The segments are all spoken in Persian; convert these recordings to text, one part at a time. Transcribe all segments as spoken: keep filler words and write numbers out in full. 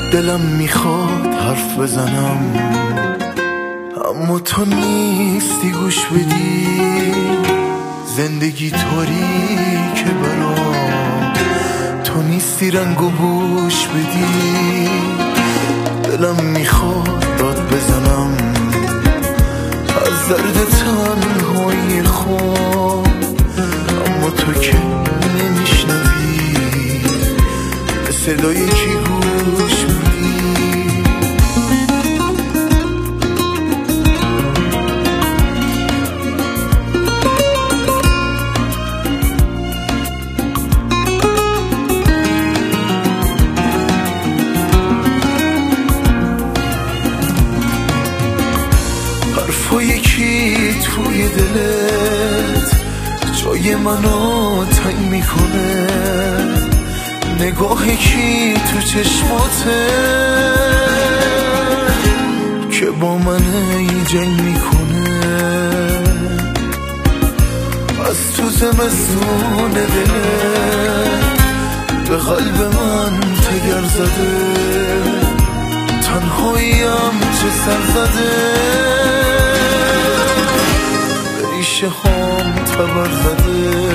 دلم میخواد حرف بزنم اما تو نیستی گوش بدی. زندگی طوری که برام تو نیستی رنگ و بوش بدی. دلم میخواد داد بزنم از درد تنهایی خود، اما تو که نمیشنوی به صدای کی گوش میدی. حرفای یکی توی دلت جای منو تنگ میکنه، نگاه کی تو چشماته که با من ای جنگ میکنه. از تو زمستون دلت به قلب من تگر زده، تنهاییم چه سر زده، به ریشه هام تبر زده.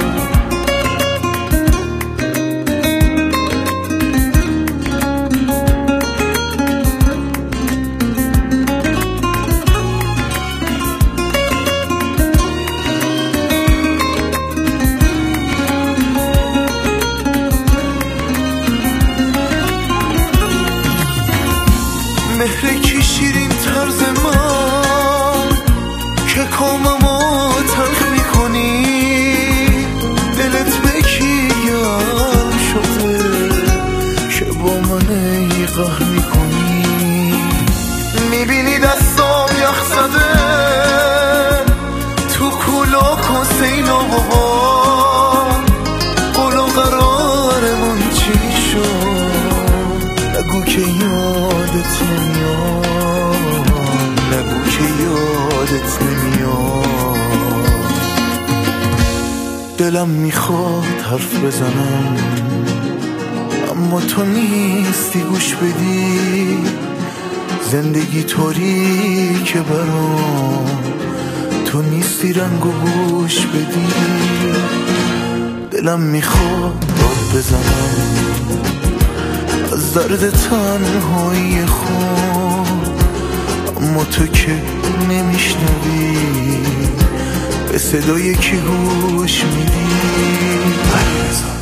مهر کی شیرین طرز من که کاممو تلخ میکنی. دلت به کی گرم شده که با من ای قهر میکنی. میبینی دستام یخ زده تو کولاک و سینا بابا، قول و قرارمون چی شد نگو که یادت نمیاد، نگو که یادت نمیاد. دلم میخواد حرف بزنم اما تو نیستی گوش بدی. زندگی طوری که برام تو نیستی رنگ و بوش بدی. دلم میخواد داد بزنم از درد تنهایی خود، اما تو که نمیشنوی به صدای کی گوش میدی.